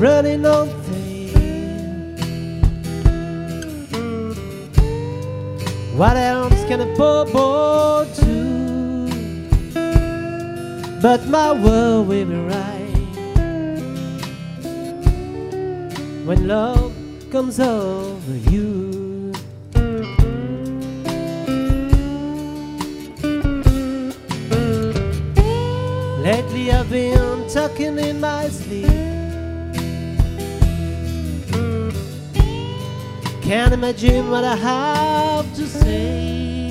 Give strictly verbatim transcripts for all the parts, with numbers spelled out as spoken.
running on faith. What else can a poor boy do? But my world will be right when love comes over you. Lately I've been talking in my sleep. Can't imagine what I have to say,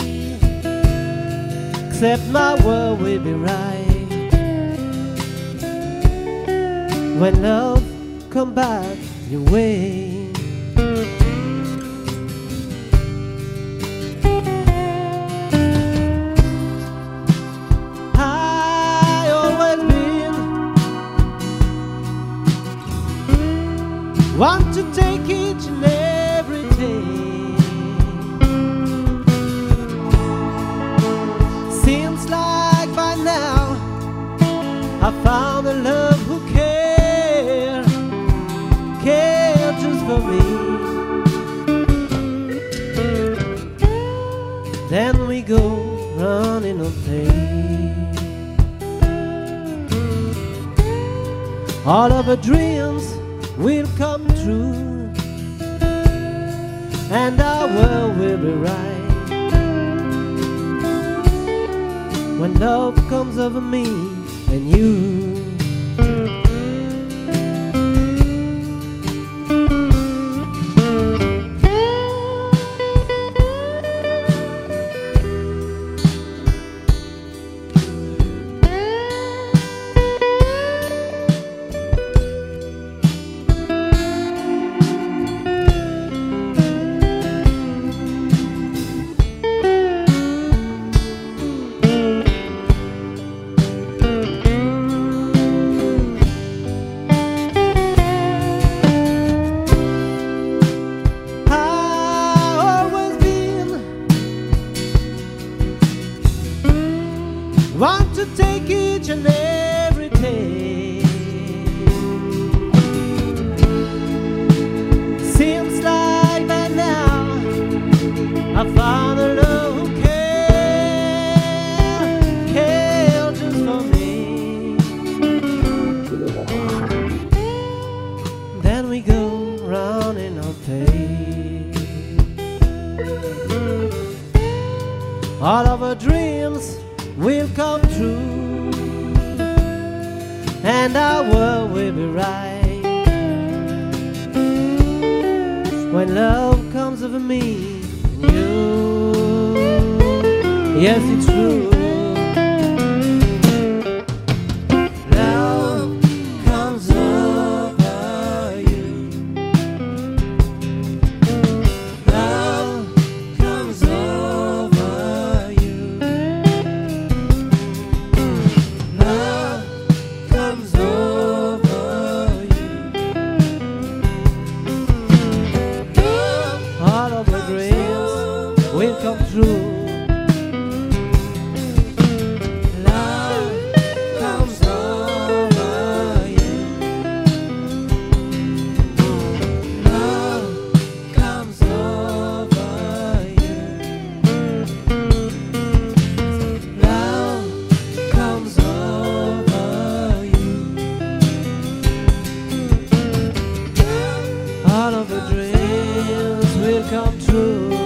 except my world will be right when love come back your way. I always been want to take each and every day. Seems like by now I found a love who care, care just for me. Then we go running on faith. All of our dreams will come true, and our world will be right when love comes over me and you. Want to take each and every day. Seems like by now I found a love who care, care just for me. Then we go round in our faith. All of our dreams will come true, and our world will be right when love comes over me and you. Yes, it's true. Love comes over you. Love comes over you. Love comes over you. All of my dreams will come true. Love comes over you. Love comes over you. Love comes over you. All of the dreams will come true.